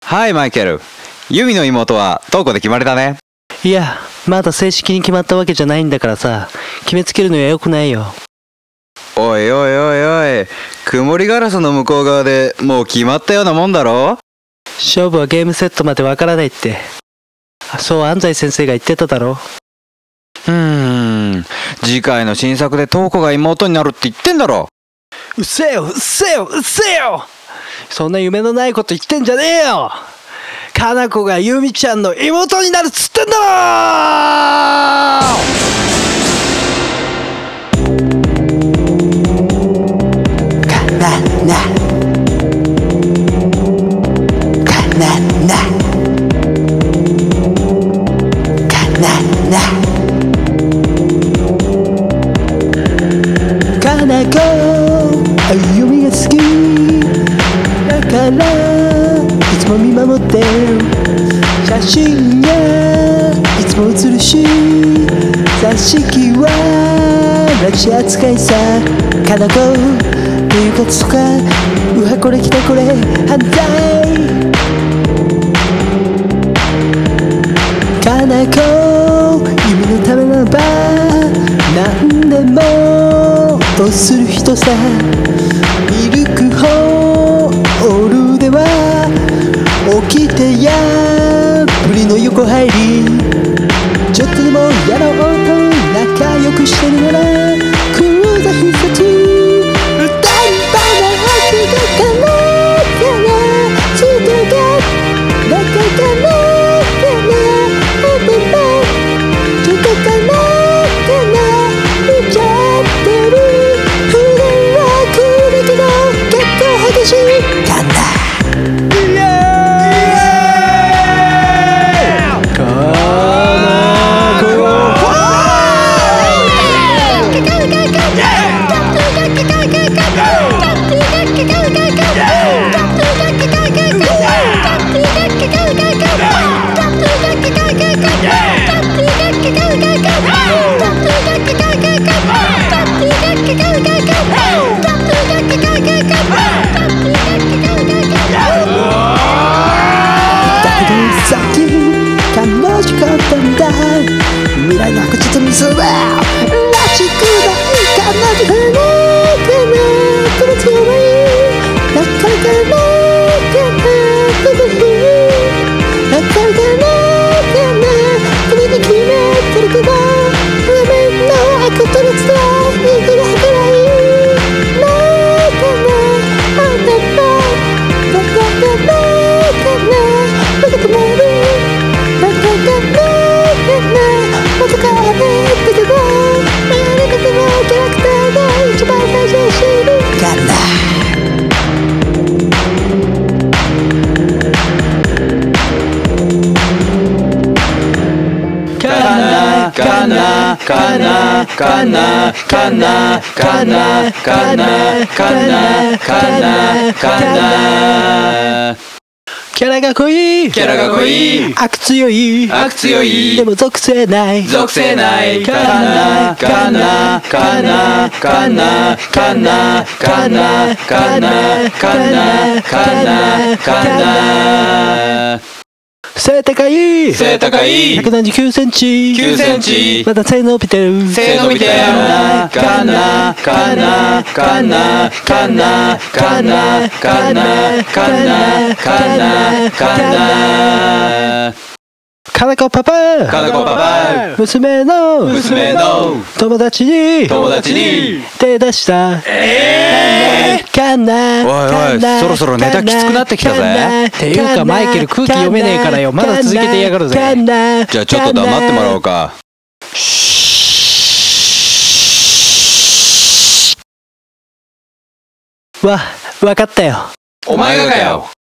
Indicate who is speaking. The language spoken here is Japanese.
Speaker 1: はい、マイケル。ユミの妹はトウコで決まりだね。
Speaker 2: いや、まだ正式に決まったわけじゃないんだからさ、決めつけるのは良くないよ。
Speaker 1: おいおいおいおい、曇りガラスの向こう側でもう決まったようなもんだろ。
Speaker 2: 勝負はゲームセットまでわからないって。そう安西先生が言ってただろ。
Speaker 1: 次回の新作でトウコが妹になるって言ってんだろ。
Speaker 2: うっせえようっせえようっせえよ。そんな夢のないこと言ってんじゃねえよ。かなこがユミちゃんの妹になるっつってんだろ。かななかななかななかなこ歩みが好きだからいつも見守ってる。写真やいつも写るし、座敷は拉致扱いさ。かなこ入活とかうわこれ来たこれ犯罪。かなこ夢のためならば何でもとする人さ。ミルクホールでは起きてやぶりの横入り。ちょっとでもやろうと仲良くしてるなら空座必殺歌い場の拍がかなかなつけが仲かなかなオープンバーちょっとかなかな見ちゃってる。普段は来るけど結構激しいかな。楽しかったんだ未来の白日にするらしくないかなとかなかなとも強いなかなかなかなとも強いなかなかな君に決めてるけど画面の悪とのつらいくらはからいなかなあんたはなかなかな僕ともるかなかなかなかなかなかなかなかなかなキャラが濃い
Speaker 1: キャラが濃い
Speaker 2: 悪強い
Speaker 1: 悪強い
Speaker 2: でも属性ない
Speaker 1: 属性ないかなかなかなかなかなかなかなかなかなかな
Speaker 2: 背高い
Speaker 1: 背高い
Speaker 2: 179センチ
Speaker 1: 9センチ
Speaker 2: まだ背伸びてる
Speaker 1: 背伸びてるなかなかなかなかなかなかなかなかなかな
Speaker 2: かなこパパ
Speaker 1: かなこパパ
Speaker 2: 娘の友達に手出したかな
Speaker 1: おいおいそろそろネタきつくなってきたぜ。
Speaker 2: っていうかマイケル空気読めねえからよ。まだ続けてやがるぜ。
Speaker 1: じゃあちょっと黙ってもらおうか。
Speaker 2: わかったよ。
Speaker 1: お前がかよ。